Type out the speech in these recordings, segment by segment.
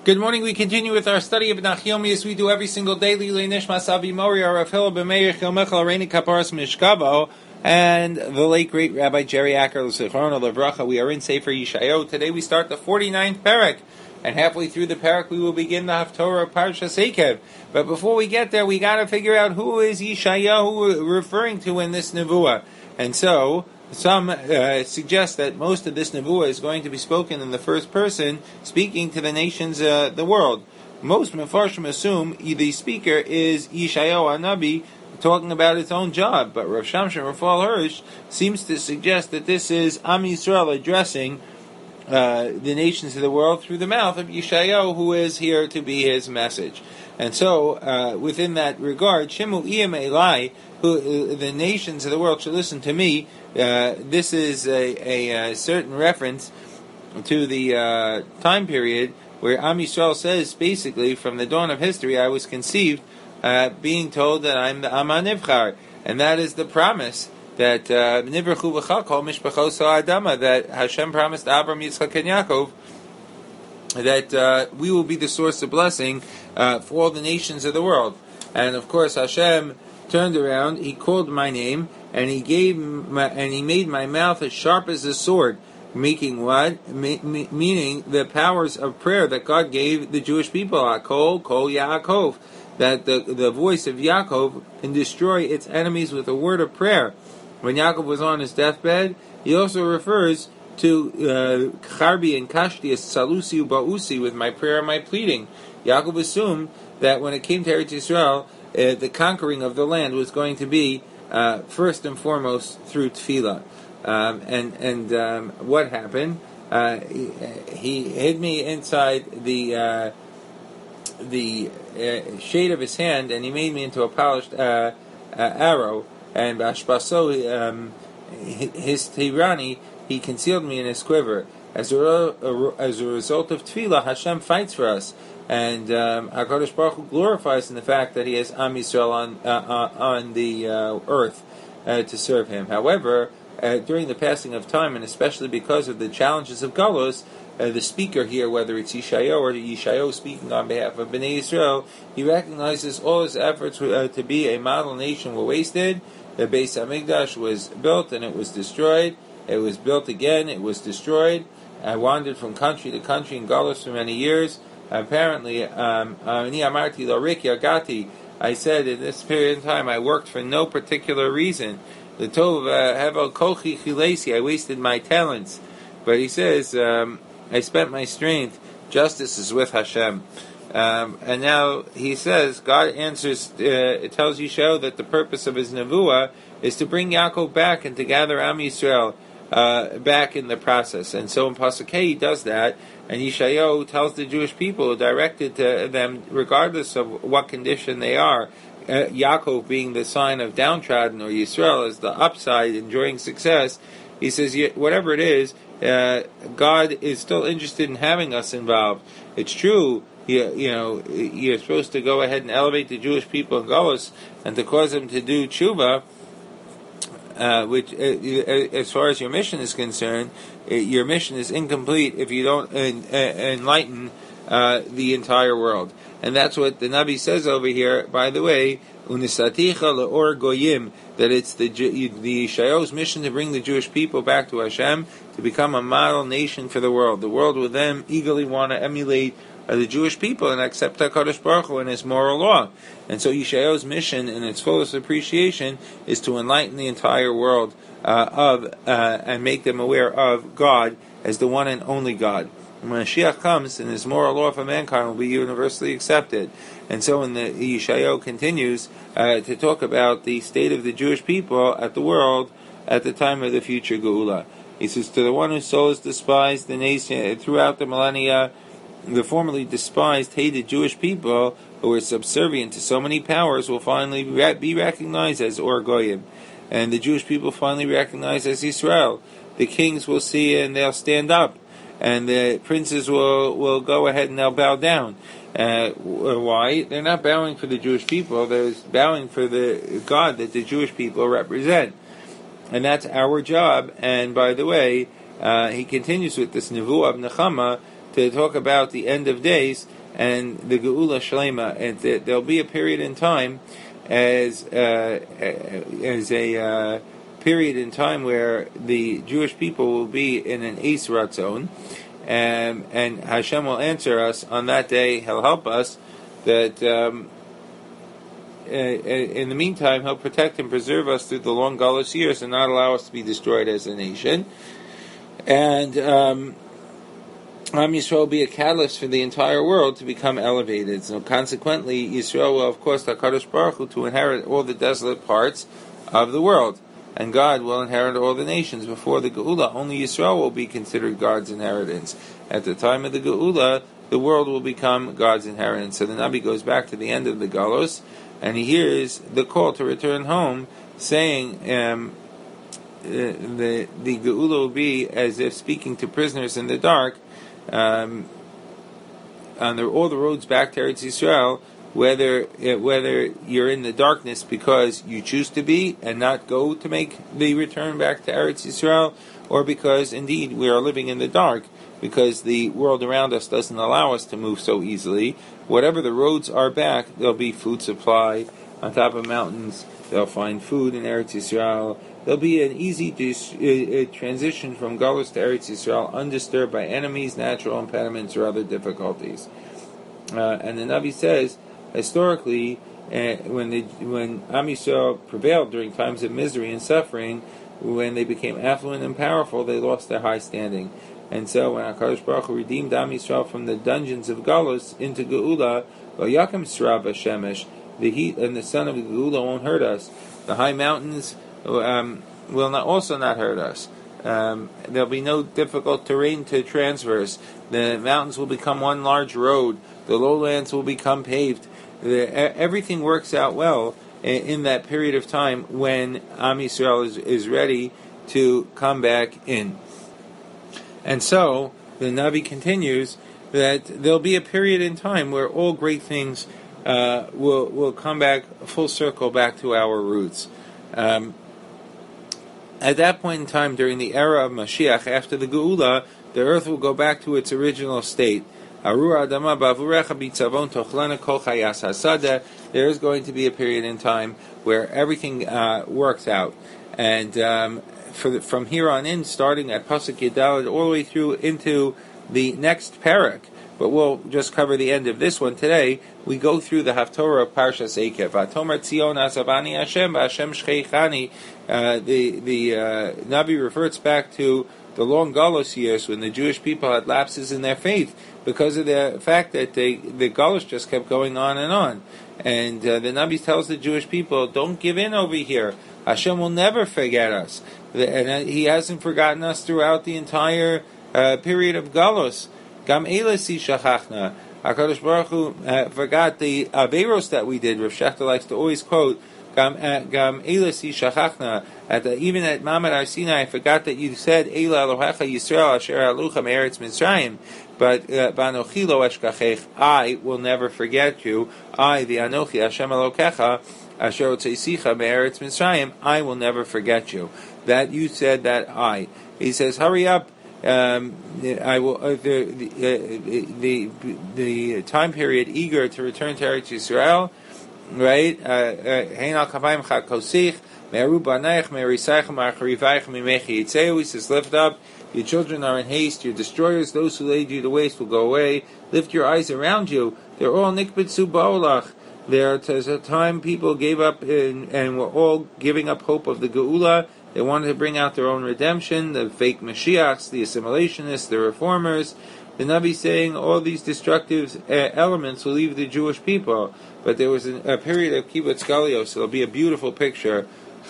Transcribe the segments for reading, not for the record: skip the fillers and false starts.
Good morning. We continue with our study of Nachyomi as we do every single day. Lilei Nishmas Avi Mori, Rav Hillel B'Meir Chilmechel Reini Kaparas Mishkavo, and the late great Rabbi Jerry Acker L'Zichron L'Vracha. We are in Sefer Yeshayahu. Today we start the 49th parak, and halfway through the parak we will begin the Haftorah of Parshas Eikev. But before we get there, we got to figure out who is Yeshayahu referring to in this nevuah. And so some suggest that most of this nevuah is going to be spoken in the first person, speaking to the nations, the world. Most Mefarshim assume the speaker is Yeshayahu Hanabi, talking about his own job. But Rav Shamshon Raphael Hirsch seems to suggest that this is Am Yisrael addressing the nations of the world through the mouth of Yeshayahu, who is here to be his message. And so, within that regard, Shimu Iyam Elai, who the nations of the world should listen to me. This is a certain reference to the time period where Am Yisrael says, basically, from the dawn of history, I was conceived, being told that I'm the Am HaNivchar, and that is the promise that Nivrachu V'chal Kol Mishpachos Ha'adama, that Hashem promised Abraham, Yitzchak, and Yaakov, that we will be the source of blessing for all the nations of the world. And of course, Hashem turned around, He called my name, and He made my mouth as sharp as a sword, making what? Meaning the powers of prayer that God gave the Jewish people, Kol Yaakov, that the voice of Yaakov can destroy its enemies with a word of prayer. When Yaakov was on his deathbed, he also refers to Charbi and Kashti as Salusi Ba'usi, with my prayer and my pleading. Yaakov assumed that when it came to Eretz Yisrael, the conquering of the land was going to be first and foremost through tefillah. And what happened? He hid me inside the shade of his hand, and he made me into a polished arrow. And Bashbaso, his Tirani, he concealed me in his quiver. As a result of tefillah, Hashem fights for us, and HaKadosh Baruch Hu glorifies in the fact that He has Am Yisrael on the earth to serve Him. However, during the passing of time, and especially because of the challenges of Galus, the speaker here, whether it's Yeshayahu or Yeshayahu speaking on behalf of Bnei Yisrael, he recognizes all his efforts to be a model nation were wasted. The Beis Hamikdash was built and it was destroyed. It was built again, it was destroyed. I wandered from country to country in Galus for many years. Apparently, Ani Amarti Lorik Yagati, I said in this period of time I worked for no particular reason. The Tov Hevel Kochi Chilesi, I wasted my talents. But he says, I spent my strength. Justice is with Hashem. And now he says, God answers, it tells Yeshayahu that the purpose of his nevuah is to bring Yaakov back and to gather Am Yisrael back in the process. And so in Pasuk Hey he does that, and Yeshayahu tells the Jewish people, directed to them, regardless of what condition they are, Yaakov being the sign of downtrodden, or Yisrael as the upside, enjoying success, he says, whatever it is, God is still interested in having us involved. It's true, you're supposed to go ahead and elevate the Jewish people in Galus and to cause them to do tshuva, which, as far as your mission is concerned, your mission is incomplete if you don't enlighten the entire world. And that's what the Nabi says over here, by the way, Unisaticha le'or goyim, that it's the Yeshayahu's mission to bring the Jewish people back to Hashem, to become a model nation for the world. The world will then eagerly want to emulate the Jewish people and accept HaKadosh Baruch Hu and His moral law. And so Yeshayahu's mission, in its fullest appreciation, is to enlighten the entire world and make them aware of God as the one and only God. When Mashiach comes, and His moral law for mankind will be universally accepted. And so when the Yeshayahu continues to talk about the state of the Jewish people at the world at the time of the future Geula. He says, to the one whose soul is despised, the nation throughout the millennia, the formerly despised, hated Jewish people who were subservient to so many powers will finally be recognized as Or Goyim, and the Jewish people finally recognized as Yisrael. The kings will see and they'll stand up, and the princes will go ahead and they'll bow down. Why? They're not bowing for the Jewish people, they're bowing for the God that the Jewish people represent. And that's our job. And by the way, he continues with this Nevuah of Nechama, to talk about the end of days and the Geula Shlema, and there'll be a period in time as a period in time where the Jewish people will be in an Eis Ratzon, and Hashem will answer us on that day. He'll help us that in the meantime He'll protect and preserve us through the long Galus years and not allow us to be destroyed as a nation. And Am Yisrael will be a catalyst for the entire world to become elevated. So consequently, Yisrael will, of course, HaKadosh Baruch Hu, to inherit all the desolate parts of the world. And God will inherit all the nations. Before the Geula, only Yisrael will be considered God's inheritance. At the time of the Geula, the world will become God's inheritance. So the Nabi goes back to the end of the Galus, and he hears the call to return home, saying the Geula will be as if speaking to prisoners in the dark, on all the roads back to Eretz Yisrael, whether you're in the darkness because you choose to be and not go to make the return back to Eretz Yisrael, or because indeed we are living in the dark because the world around us doesn't allow us to move so easily. Whatever the roads are back, there'll be food supply on top of mountains. They'll find food in Eretz Yisrael. There'll be an easy transition from Galus to Eretz Yisrael, undisturbed by enemies, natural impediments, or other difficulties. And the Navi says, historically, when Am Yisrael prevailed during times of misery and suffering, when they became affluent and powerful, they lost their high standing. And so, when HaKadosh Baruch Hu redeemed Am Yisrael from the dungeons of Galus into Geula, Yakim Srav Hashemesh, the heat and the sun of Geula won't hurt us. The high mountains will not hurt us. There'll be no difficult terrain to traverse. The mountains will become one large road. The lowlands will become paved. Everything works out well in that period of time when Am Yisrael is ready to come back in. And so the Navi continues that there'll be a period in time where all great things will come back full circle back to our roots. At that point in time, during the era of Mashiach, after the Geula, the earth will go back to its original state. There is going to be a period in time where everything works out. And from here on in, starting at Pasuk Yudaled all the way through into the next parak, but we'll just cover the end of this one today. We go through the Haftorah of Parshas Eikev. Vatomer Tzion Asavani Hashem Hashem Shcheichani. The Nabi reverts back to the long Galus years when the Jewish people had lapses in their faith because of the fact that the Galus just kept going on. And the Nabi tells the Jewish people, don't give in over here. Hashem will never forget us. And He hasn't forgotten us throughout the entire period of Galus. Gam Elasi Shachachna. HaKadosh Baruch Hu forgot the Averos that we did. Rav Shechter likes to always quote, Gam Elasi Shachachna. Even at Mamad Har Sinai, I forgot that you said, Eila Elohecha Yisrael Asher Alucha Me'eretz Mitzrayim. But Banochi Lo Eshkachech, I will never forget you. I, the Anochi Hashem Elokecha, Asher Otzeisicha Me'eretz Mitzrayim, I will never forget you. That you said that I. He says, hurry up. I will. The time period eager to return to Eretz Yisrael, right? Hein al kavayim chakosich me'aru banaych me'risaichem acharivaichem mimechi yitzeu. He says, lift up. Your children are in haste. Your destroyers, those who laid you to waste, will go away. Lift your eyes around you. They're all nikbitzu ba'olach. There's a time people gave up and were all giving up hope of the Geula. They wanted to bring out their own redemption, the fake Mashiachs, the assimilationists, the reformers. The Nabi saying all these destructive elements will leave the Jewish people. But there was a period of Kibbutz Galios, so it'll be a beautiful picture.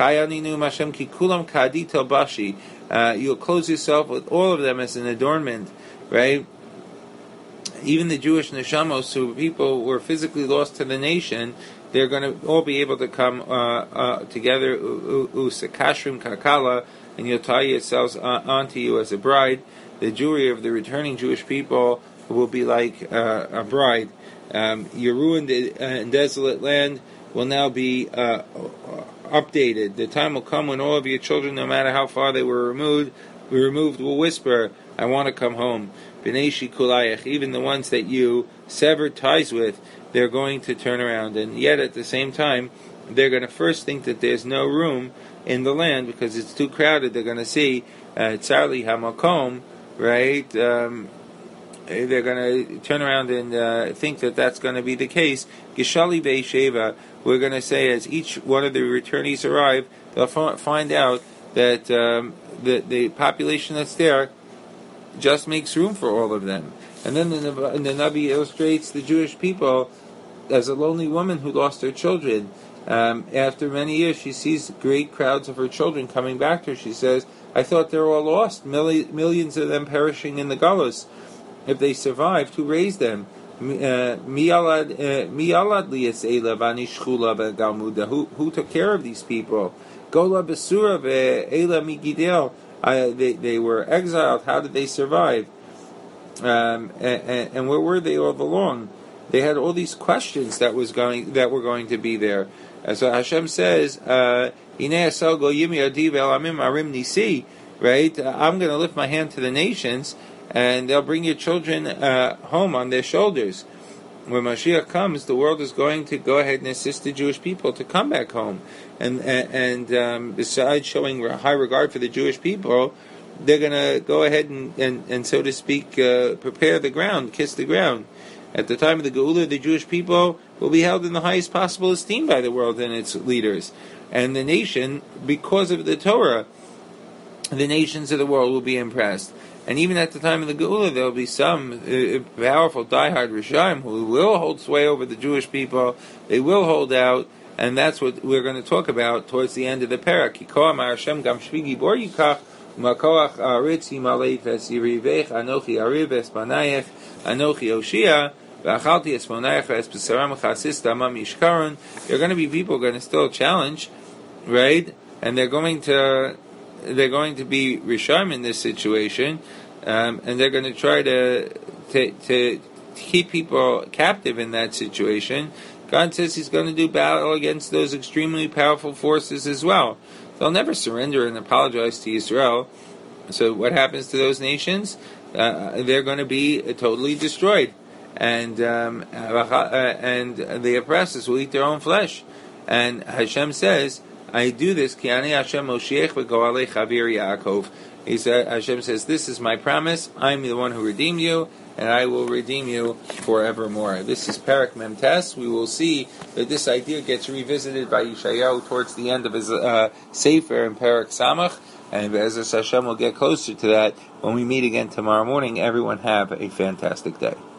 You'll clothe yourself with all of them as an adornment, right? Even the Jewish neshamos, who people were physically lost to the nation, they're going to all be able to come together, usakashrim kakala, and you'll tie yourselves onto you as a bride. The Jewry of the returning Jewish people will be like a bride. Your ruined and desolate land will now be updated. The time will come when all of your children, no matter how far they were removed, will whisper, I want to come home. b'nei shikulayach, even the ones that you severed ties with, they're going to turn around, and yet at the same time, they're going to first think that there's no room in the land because it's too crowded. They're going to see tzarli hamakom, right? They're going to turn around and think that that's going to be the case. Gishali Be'esheva, we're going to say as each one of the returnees arrive, they'll find out that the population that's there just makes room for all of them. And then the Navi illustrates the Jewish people as a lonely woman who lost her children. After many years, she sees great crowds of her children coming back to her. She says, I thought they were all lost, millions of them perishing in the galus. If they survived, who raised them? Who took care of these people? Gola besura ve'ela migidel. They were exiled. How did they survive? And where were they all along? They had all these questions that were going to be there. So Hashem says, right? I'm going to lift my hand to the nations, and they'll bring your children home on their shoulders. When Mashiach comes, the world is going to go ahead and assist the Jewish people to come back home. And besides showing high regard for the Jewish people, they're going to go ahead and so to speak, prepare the ground, kiss the ground. At the time of the Geula, the Jewish people will be held in the highest possible esteem by the world and its leaders. And the nation, because of the Torah, the nations of the world will be impressed. And even at the time of the Geula, there will be some powerful, diehard Rishaim who will hold sway over the Jewish people. They will hold out, and that's what we're going to talk about towards the end of the parak. Kikoa Mar Hashem Gam Shvigi Bor Yikach Umakoach Aritz Yimalei Ves Yirivech Anochi Ariv Es Banayech Anochi Oshia V'Achalti Es Monayech Es B'Saram Chasis Damam Yishkaron. There are going to be people who are going to still challenge, right? And they're going to be Risham in this situation, and they're going to try to keep people captive in that situation. God says He's going to do battle against those extremely powerful forces as well. They'll never surrender and apologize to Israel. So what happens to those nations? They're going to be totally destroyed, and the oppressors will eat their own flesh. And Hashem says, I do this, Ki ani Hashem Moshiach v'goalei Chavir Yaakov. Hashem says, this is my promise, I'm the one who redeemed you, and I will redeem you forevermore. This is Parak Memtes. We will see that this idea gets revisited by Yeshayahu towards the end of his Sefer in Parak Samach, and as Hashem will get closer to that when we meet again tomorrow morning. Everyone have a fantastic day.